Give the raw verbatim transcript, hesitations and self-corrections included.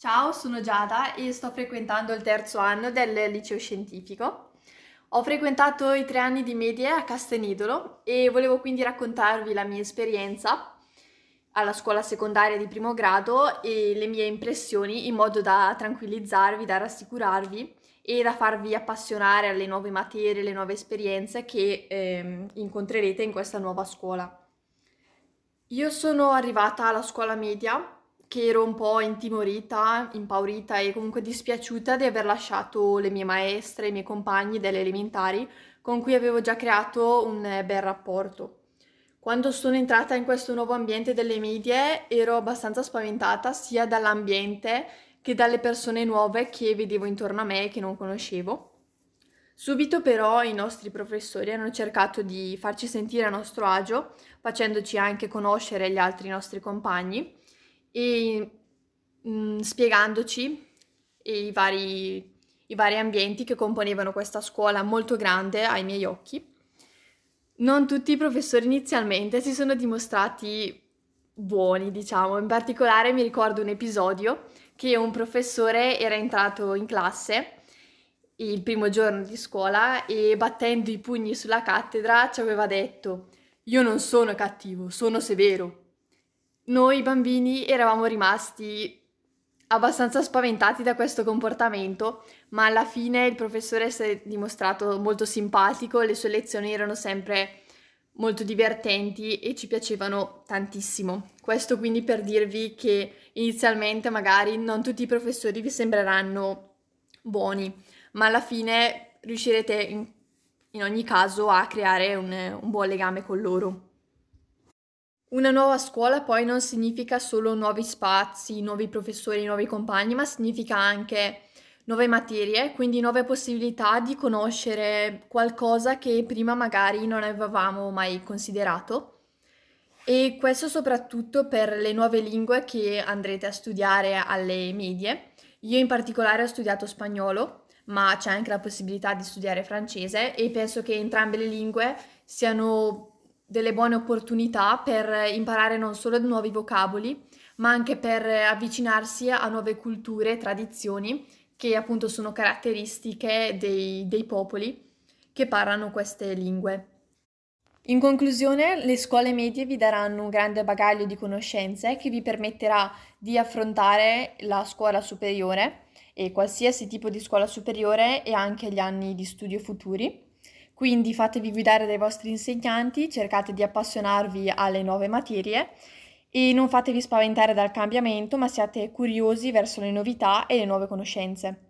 Ciao, sono Giada e sto frequentando il terzo anno del liceo scientifico. Ho frequentato i tre anni di medie a Castenidolo e volevo quindi raccontarvi la mia esperienza alla scuola secondaria di primo grado e le mie impressioni in modo da tranquillizzarvi, da rassicurarvi e da farvi appassionare alle nuove materie, alle nuove esperienze che ehm, incontrerete in questa nuova scuola. Io sono arrivata alla scuola media che ero un po' intimorita, impaurita e comunque dispiaciuta di aver lasciato le mie maestre, i miei compagni delle elementari con cui avevo già creato un eh, bel rapporto. Quando sono entrata in questo nuovo ambiente delle medie ero abbastanza spaventata sia dall'ambiente che dalle persone nuove che vedevo intorno a me e che non conoscevo. Subito però i nostri professori hanno cercato di farci sentire a nostro agio, facendoci anche conoscere gli altri nostri compagni e mm, spiegandoci i vari, i vari ambienti che componevano questa scuola molto grande ai miei occhi. Non tutti i professori inizialmente si sono dimostrati buoni, diciamo. In particolare mi ricordo un episodio che un professore era entrato in classe il primo giorno di scuola e battendo i pugni sulla cattedra ci aveva detto: Io non sono cattivo, sono severo. Noi bambini eravamo rimasti abbastanza spaventati da questo comportamento, ma alla fine il professore si è dimostrato molto simpatico, le sue lezioni erano sempre molto divertenti e ci piacevano tantissimo. Questo quindi per dirvi che inizialmente magari non tutti i professori vi sembreranno buoni, ma alla fine riuscirete in, in ogni caso a creare un, un buon legame con loro. Una nuova scuola poi non significa solo nuovi spazi, nuovi professori, nuovi compagni, ma significa anche nuove materie, quindi nuove possibilità di conoscere qualcosa che prima magari non avevamo mai considerato. E questo soprattutto per le nuove lingue che andrete a studiare alle medie. Io in particolare ho studiato spagnolo, ma c'è anche la possibilità di studiare francese e penso che entrambe le lingue siano delle buone opportunità per imparare non solo nuovi vocaboli, ma anche per avvicinarsi a nuove culture e tradizioni che appunto sono caratteristiche dei, dei popoli che parlano queste lingue. In conclusione, le scuole medie vi daranno un grande bagaglio di conoscenze che vi permetterà di affrontare la scuola superiore e qualsiasi tipo di scuola superiore e anche gli anni di studio futuri. Quindi fatevi guidare dai vostri insegnanti, cercate di appassionarvi alle nuove materie e non fatevi spaventare dal cambiamento, ma siate curiosi verso le novità e le nuove conoscenze.